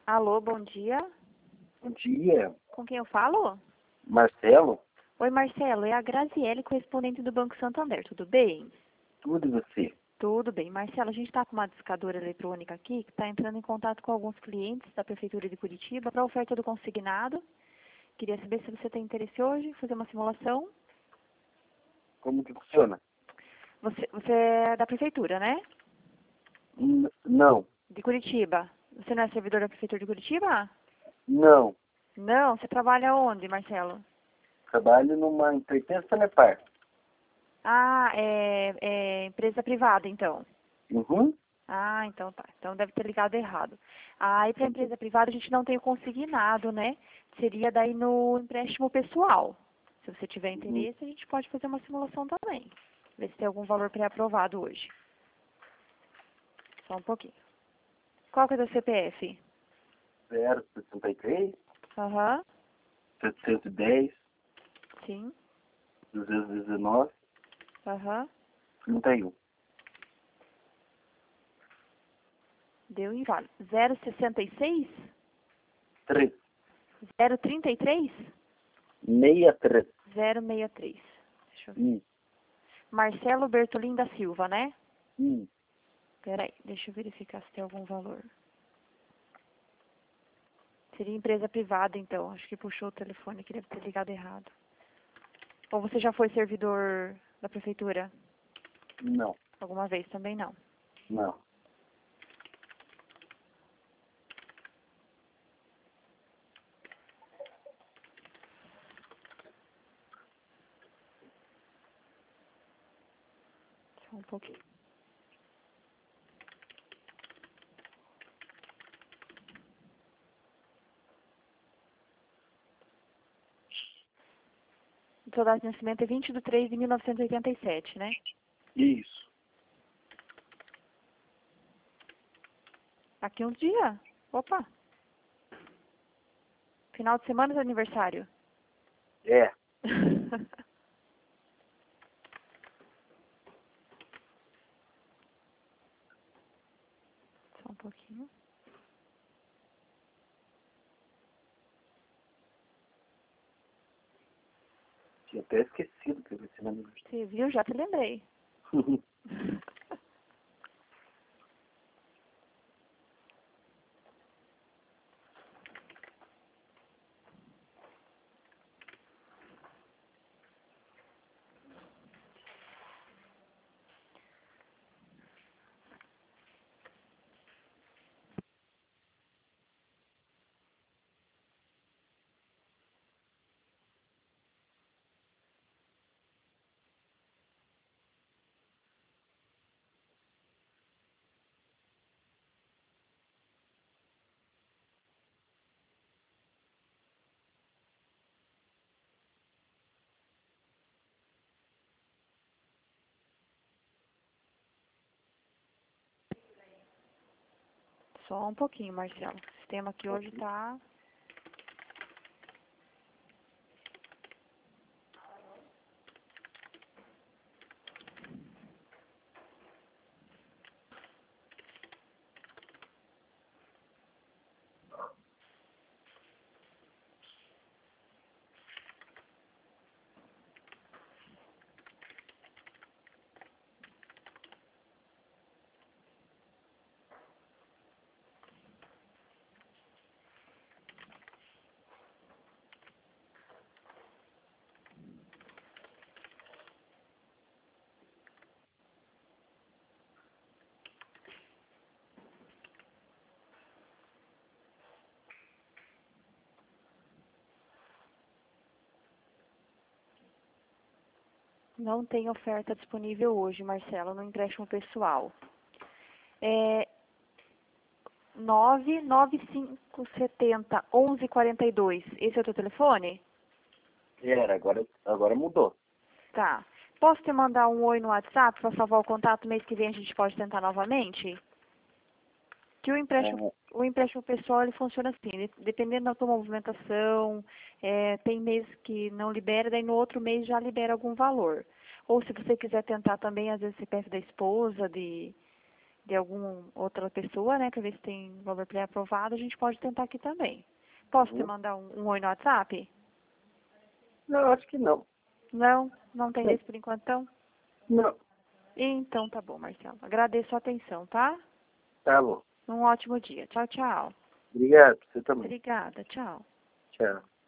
Alô, bom dia. Bom dia, Com quem eu falo? Marcelo. Oi, Marcelo. É a Graziele, correspondente do Banco Santander. Tudo bem? Tudo e você? Tudo bem. Marcelo, a gente está com uma discadora eletrônica aqui que está entrando em contato com alguns clientes da Prefeitura de Curitiba para a oferta do consignado. Queria saber se você tem interesse hoje, fazer uma simulação. Como que funciona? Você é da Prefeitura, né? Não, De Curitiba. Você não é servidor da Prefeitura de Curitiba? não. Não. Você trabalha onde, Marcelo? Trabalho numa empresa Sanepar. Ah, é empresa privada, então. Uhum. Ah, então tá. Então deve ter ligado errado. Aí para empresa privada a gente não tem o consignado, né? Seria daí no empréstimo pessoal. Se você tiver Uhum. interesse, a gente pode fazer uma simulação também. Ver se tem algum valor pré-aprovado hoje. Só um pouquinho. Qual que é o seu CPF? 063, Aham, 710, sim. 219, Aham. 31. Deu inválido. 066? 3, 033? 63. 063. Deixa eu ver. Hum, Marcelo Bertolin da Silva, né? hum. Peraí, deixa eu verificar se tem algum valor. Seria empresa privada, então. Acho que puxou o telefone, que deve ter ligado errado. Ou você já foi servidor da prefeitura? Não, Alguma vez? Também não. não. Só um pouquinho. O seu data de nascimento é 20/3/1987, né? Isso. Aqui uns dias. Opa! Final de semana do aniversário. É. Só um pouquinho. Tinha até esquecido que eu vi na minha. Você viu? Já te lembrei. Só um pouquinho, Marcelo. O sistema aqui hoje tá... Não tem oferta disponível hoje, Marcelo, no empréstimo pessoal. É 99570 1142. Esse é o teu telefone? Era, agora mudou. Tá. Posso te mandar um oi no WhatsApp para salvar o contato? Mês que vem a gente pode tentar novamente? Que É, o empréstimo pessoal ele funciona assim, dependendo da tua movimentação, tem meses que não libera, daí no outro mês já libera algum valor. Ou se você quiser tentar também, às vezes CPF da esposa, de alguma outra pessoa, né, para ver se tem valor pré-aprovado, a gente pode tentar aqui também. Posso te mandar um oi no WhatsApp? Não, acho que não. Não? Não tem Não. desse por enquanto, então? Não. Então tá bom, Marcelo. Agradeço a atenção, tá? Tá bom. Um ótimo dia. Tchau, tchau. Obrigado, você também. Obrigada, tchau. Tchau.